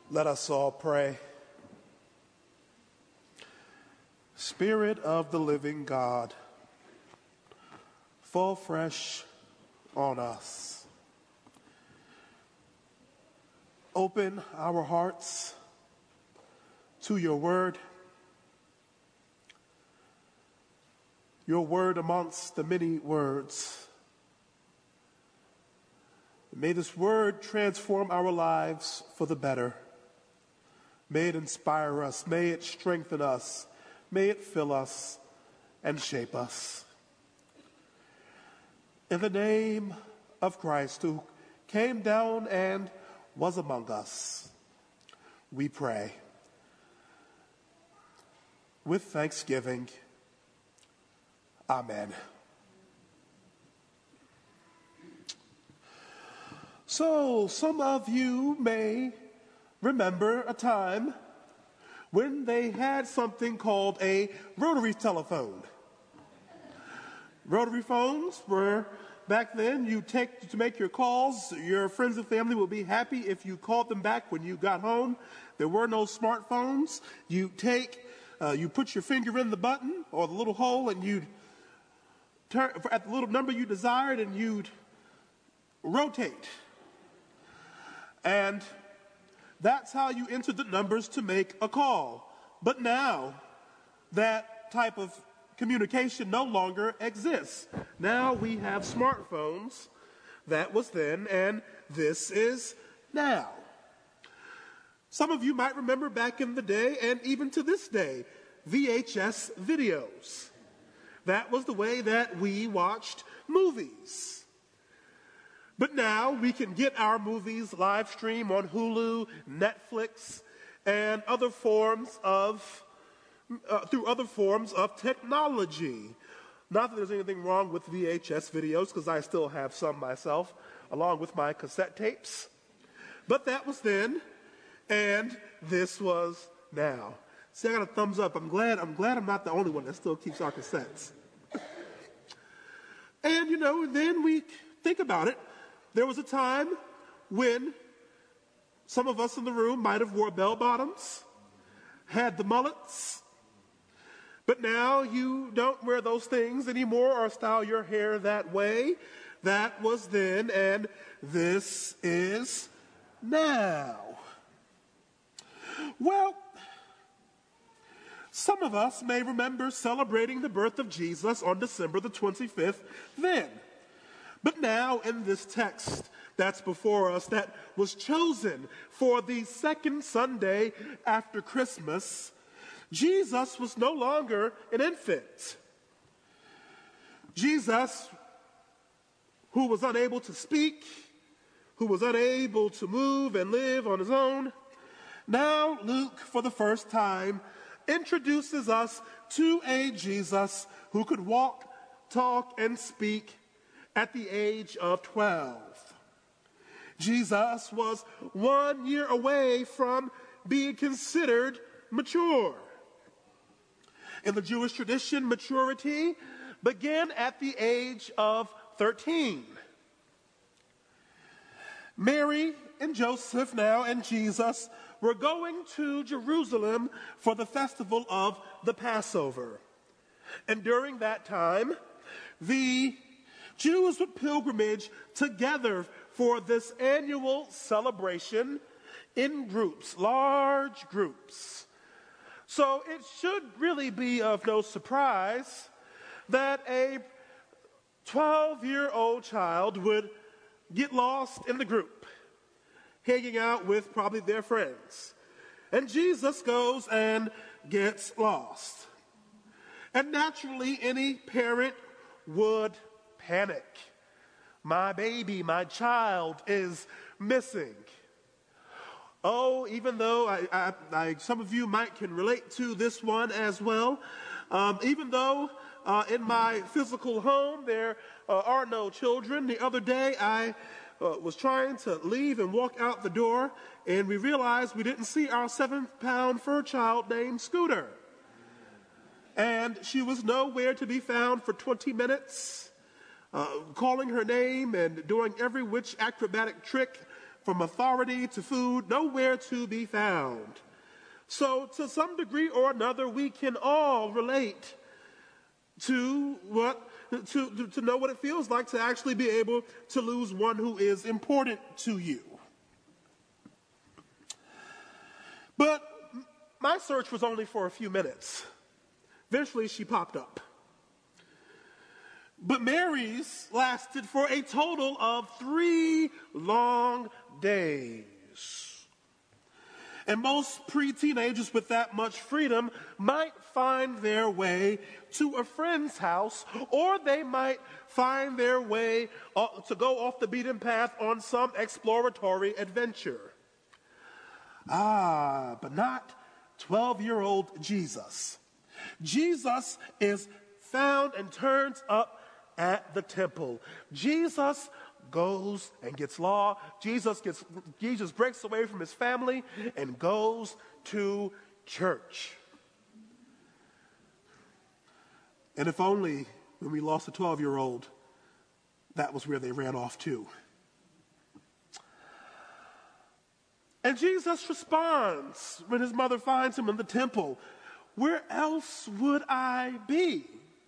Let us all pray. Spirit of the living God, fall fresh on us. Open our hearts to your word amongst the many words. May this word transform our lives for the better. May it inspire us. May it strengthen us. May it fill us and shape us. In the name of Christ, who came down and was among us, we pray. With thanksgiving, amen. So, some of you may remember a time when they had something called a rotary telephone. Rotary phones were, back then, you take to make your calls. Your friends and family would be happy if you called them back when you got home. There were no smartphones. You put your finger in the button or the little hole, and you'd turn at the little number you desired, and you'd rotate. And that's how you entered the numbers to make a call. But now, that type of communication no longer exists. Now we have smartphones. That was then, and this is now. Some of you might remember back in the day, and even to this day, VHS videos. That was the way that we watched movies. But now we can get our movies live stream on Hulu, Netflix, and through other forms of technology. Not that there's anything wrong with VHS videos, because I still have some myself, along with my cassette tapes. But that was then, and this was now. See, I got a thumbs up. I'm glad I'm not the only one that still keeps our cassettes. And, then we think about it. There was a time when some of us in the room might have wore bell bottoms, had the mullets, but now you don't wear those things anymore or style your hair that way. That was then, and this is now. Well, some of us may remember celebrating the birth of Jesus on December the 25th then. But now in this text that's before us, that was chosen for the second Sunday after Christmas, Jesus was no longer an infant. Jesus, who was unable to speak, who was unable to move and live on his own, now Luke, for the first time, introduces us to a Jesus who could walk, talk, and speak at the age of 12. Jesus was 1 year away from being considered mature. In the Jewish tradition, maturity began at the age of 13. Mary and Joseph now and Jesus were going to Jerusalem for the festival of the Passover. And during that time, the Jews would pilgrimage together for this annual celebration in groups, large groups. So it should really be of no surprise that a 12-year-old child would get lost in the group, hanging out with probably their friends. And Jesus goes and gets lost. And naturally, any parent would panic. My baby, my child is missing. Oh, even though some of you can relate to this one as well. Even though in my physical home there are no children. The other day I was trying to leave and walk out the door, and we realized we didn't see our 7-pound fur child named Scooter. And she was nowhere to be found for 20 minutes. Calling her name and doing every which acrobatic trick from authority to food, nowhere to be found. So to some degree or another, we can all relate to know what it feels like to actually be able to lose one who is important to you. But my search was only for a few minutes. Eventually, she popped up. But Mary's lasted for a total of 3 long days. And most pre-teenagers with that much freedom might find their way to a friend's house, or they might find their way to go off the beaten path on some exploratory adventure. But not 12-year-old Jesus. Jesus is found and turns up at the temple. Jesus goes and gets law. Jesus breaks away from his family and goes to church. And if only when we lost a 12-year-old, that was where they ran off to. And Jesus responds when his mother finds him in the temple, "Where else would I be?"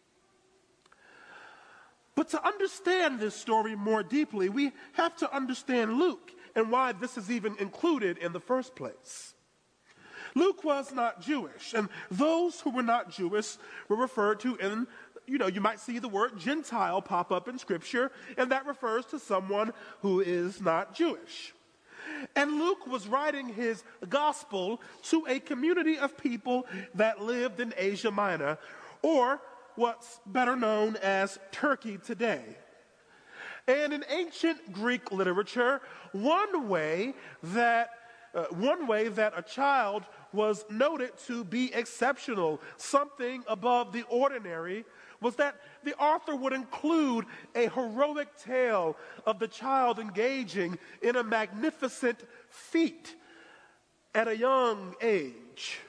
But to understand this story more deeply, we have to understand Luke and why this is even included in the first place. Luke was not Jewish, and those who were not Jewish were referred to in, you might see the word Gentile pop up in Scripture, and that refers to someone who is not Jewish. And Luke was writing his gospel to a community of people that lived in Asia Minor, or what's better known as Turkey today. And in ancient Greek literature, one way that a child was noted to be exceptional, something above the ordinary, was that the author would include a heroic tale of the child engaging in a magnificent feat at a young age.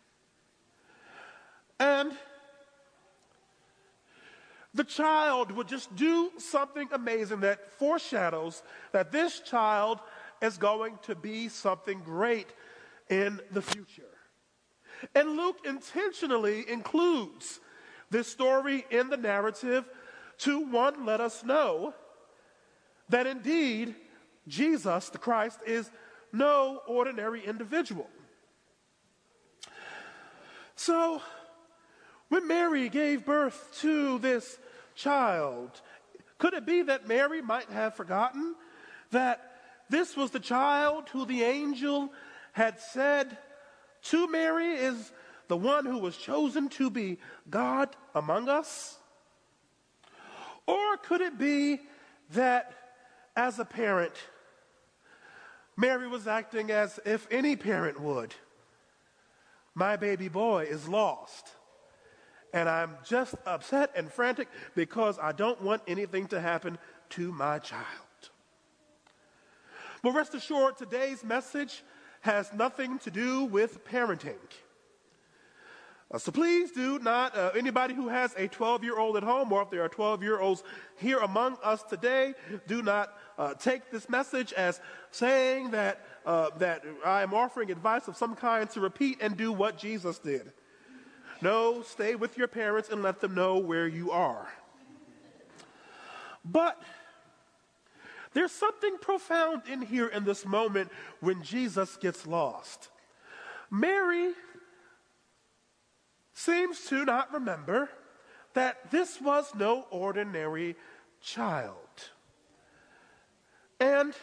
And the child would just do something amazing that foreshadows that this child is going to be something great in the future. And Luke intentionally includes this story in the narrative to, one, let us know that indeed Jesus, the Christ, is no ordinary individual. So, when Mary gave birth to this child, could it be that Mary might have forgotten that this was the child who the angel had said to Mary is the one who was chosen to be God among us? Or could it be that as a parent, Mary was acting as if any parent would? My baby boy is lost, and I'm just upset and frantic because I don't want anything to happen to my child. But rest assured, today's message has nothing to do with parenting. So please do not, anybody who has a 12-year-old at home, or if there are 12-year-olds here among us today, do not take this message as saying that I am offering advice of some kind to repeat and do what Jesus did. No, stay with your parents and let them know where you are. But there's something profound in here in this moment when Jesus gets lost. Mary seems to not remember that this was no ordinary child. And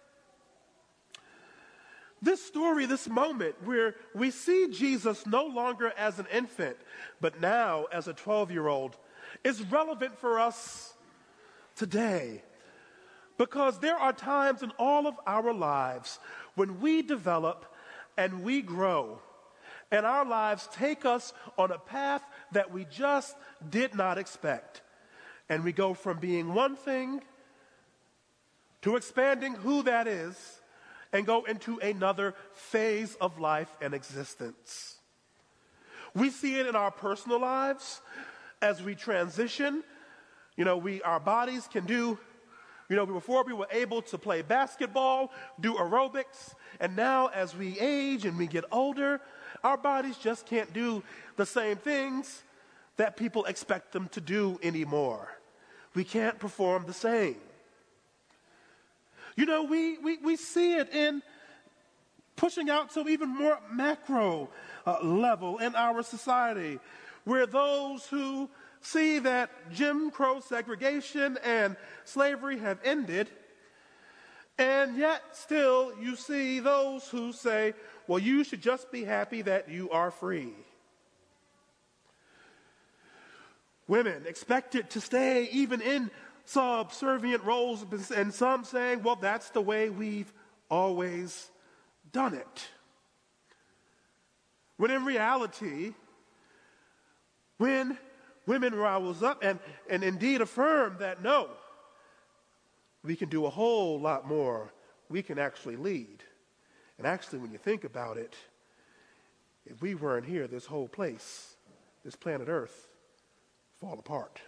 this story, this moment where we see Jesus no longer as an infant, but now as a 12-year-old, is relevant for us today. Because there are times in all of our lives when we develop and we grow, and our lives take us on a path that we just did not expect. And we go from being one thing to expanding who that is and go into another phase of life and existence. We see it in our personal lives as we transition. Our bodies can do Before we were able to play basketball, do aerobics, and now as we age and we get older, our bodies just can't do the same things that people expect them to do anymore. We can't perform the same. We see it in pushing out to even more macro level in our society, where those who see that Jim Crow segregation and slavery have ended, and yet still you see those who say, well, you should just be happy that you are free. Women expected to stay even in subservient roles, and some saying, well, that's the way we've always done it. When in reality, when women rose up and indeed affirmed that no, we can do a whole lot more. We can actually lead. And actually, when you think about it, if we weren't here, this whole place, this planet Earth, fall apart.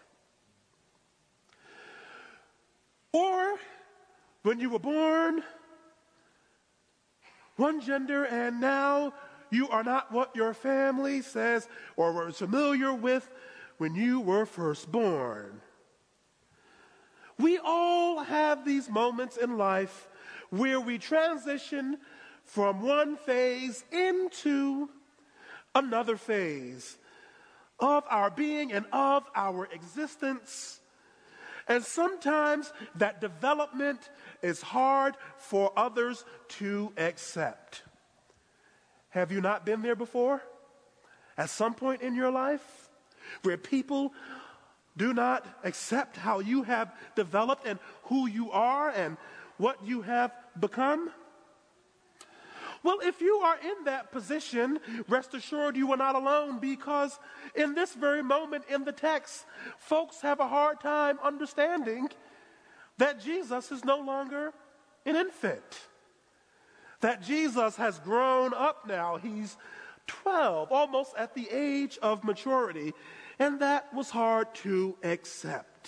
Or when you were born one gender and now you are not what your family says or was familiar with when you were first born. We all have these moments in life where we transition from one phase into another phase of our being and of our existence. And sometimes that development is hard for others to accept. Have you not been there before? At some point in your life, where people do not accept how you have developed and who you are and what you have become? Well, if you are in that position, rest assured you are not alone, because in this very moment in the text, folks have a hard time understanding that Jesus is no longer an infant, that Jesus has grown up now. He's 12, almost at the age of maturity, and that was hard to accept.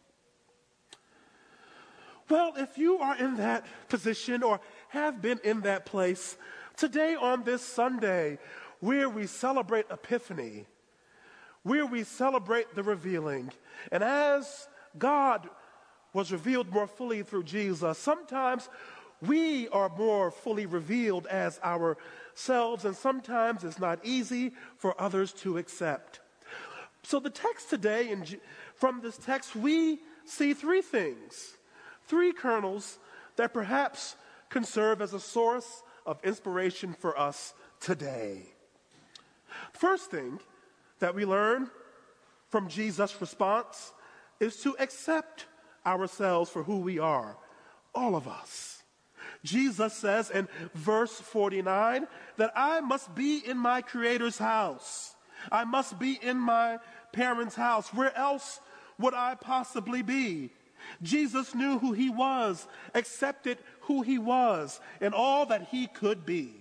Well, if you are in that position or have been in that place, today on this Sunday, where we celebrate Epiphany, where we celebrate the revealing, and as God was revealed more fully through Jesus, sometimes we are more fully revealed as ourselves, and sometimes it's not easy for others to accept. So the text today, from this text, we see three things, three kernels that perhaps can serve as a source of inspiration for us today. First thing that we learn from Jesus' response is to accept ourselves for who we are, all of us. Jesus says in verse 49 that I must be in my Creator's house. I must be in my parents' house. Where else would I possibly be? Jesus knew who he was, accepted who he was, and all that he could be.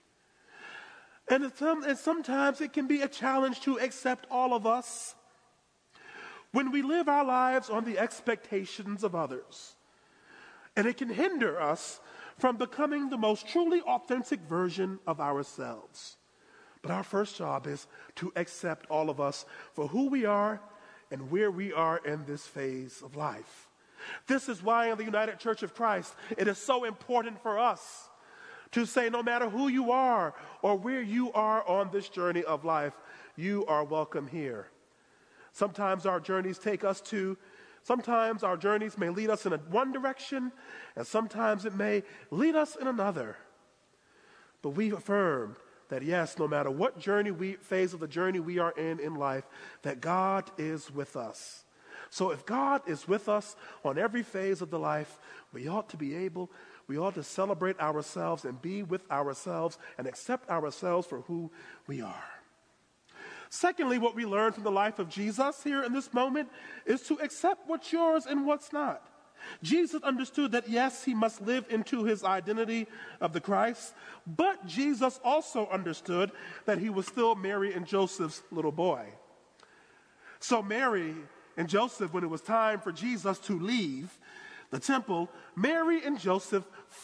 And sometimes it can be a challenge to accept all of us when we live our lives on the expectations of others. And it can hinder us from becoming the most truly authentic version of ourselves. But our first job is to accept all of us for who we are and where we are in this phase of life. This is why in the United Church of Christ, it is so important for us to say no matter who you are or where you are on this journey of life, you are welcome here. Sometimes our journeys sometimes our journeys may lead us in one direction, and sometimes it may lead us in another. But we affirm that yes, no matter what phase of the journey we are in life, that God is with us. So if God is with us on every phase of the life, we ought to celebrate ourselves and be with ourselves and accept ourselves for who we are. Secondly, what we learn from the life of Jesus here in this moment is to accept what's yours and what's not. Jesus understood that, yes, he must live into his identity of the Christ, but Jesus also understood that he was still Mary and Joseph's little boy. So Mary and Joseph, when it was time for Jesus to leave, the temple, Mary and Joseph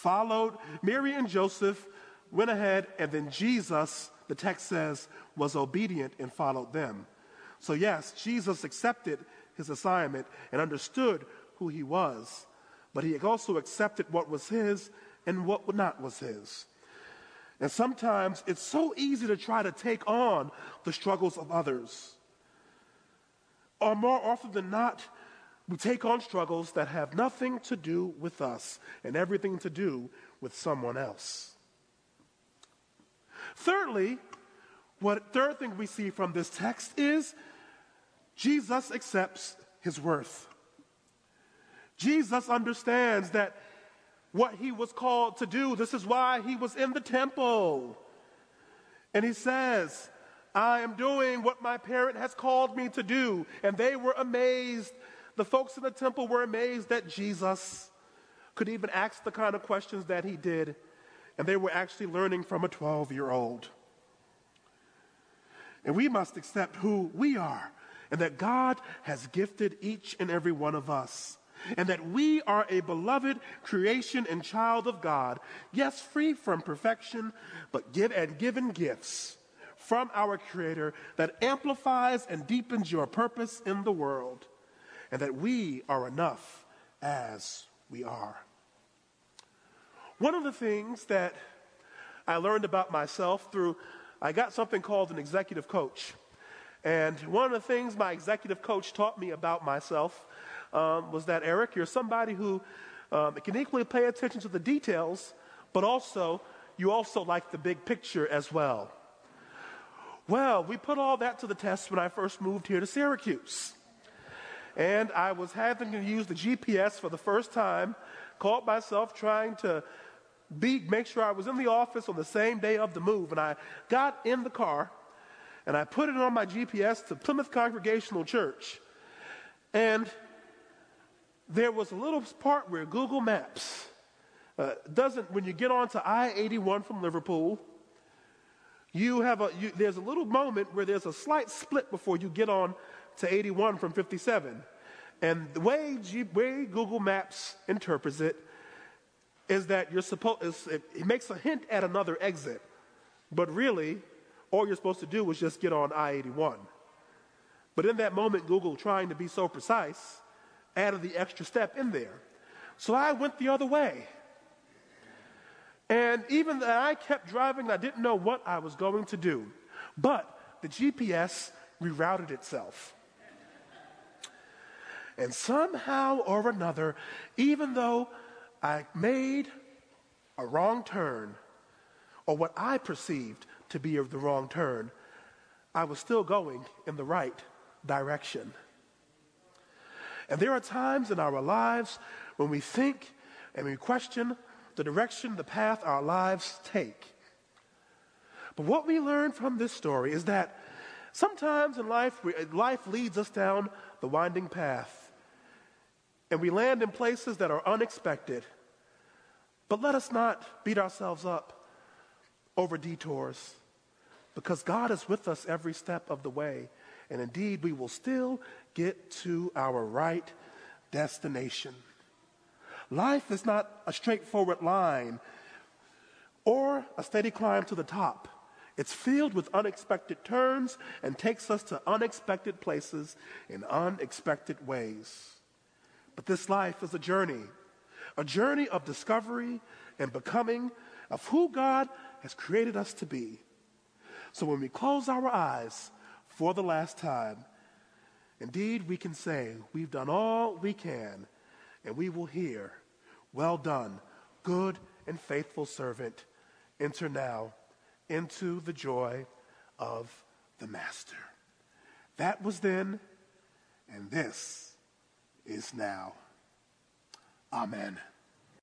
went ahead, and then Jesus, the text says, was obedient and followed them. So yes, Jesus accepted his assignment and understood who he was, but he also accepted what was his and what not was his. And sometimes it's so easy to try to take on the struggles of others. Or more often than not, we take on struggles that have nothing to do with us and everything to do with someone else. Thirdly, third thing we see from this text is Jesus accepts his worth. Jesus understands that what he was called to do, this is why he was in the temple. And he says, I am doing what my parent has called me to do. And they were amazed. The folks in the temple were amazed that Jesus could even ask the kind of questions that he did. And they were actually learning from a 12-year-old. And we must accept who we are, and that God has gifted each and every one of us, and that we are a beloved creation and child of God, yes, free from perfection, but given gifts from our Creator that amplifies and deepens your purpose in the world, and that we are enough as we are. One of the things that I learned about myself I got something called an executive coach. And one of the things my executive coach taught me about myself was that, Eric, you're somebody who can equally pay attention to the details, but you also like the big picture as well. Well, we put all that to the test when I first moved here to Syracuse. And I was having to use the GPS for the first time, caught myself trying to make sure I was in the office on the same day of the move. And I got in the car, and I put it on my GPS to Plymouth Congregational Church. And there was a little part where Google Maps when you get onto I-81 from Liverpool, there's a little moment where there's a slight split before you get on to 81 from 57. And the way Google Maps interprets it is that it makes a hint at another exit. But really, all you're supposed to do is just get on I-81. But in that moment, Google, trying to be so precise, added the extra step in there. So I went the other way. And even though I kept driving, I didn't know what I was going to do. But the GPS rerouted itself. And somehow or another, even though I made a wrong turn, or what I perceived to be the wrong turn, I was still going in the right direction. And there are times in our lives when we think and we question the direction, the path our lives take. But what we learn from this story is that sometimes in life leads us down the winding path, and we land in places that are unexpected. But let us not beat ourselves up over detours, because God is with us every step of the way. And indeed, we will still get to our right destination. Life is not a straightforward line or a steady climb to the top. It's filled with unexpected turns and takes us to unexpected places in unexpected ways. But this life is a journey of discovery and becoming of who God has created us to be. So when we close our eyes for the last time, indeed we can say we've done all we can, and we will hear, well done, good and faithful servant, enter now into the joy of the Master. That was then, and this is now. Amen.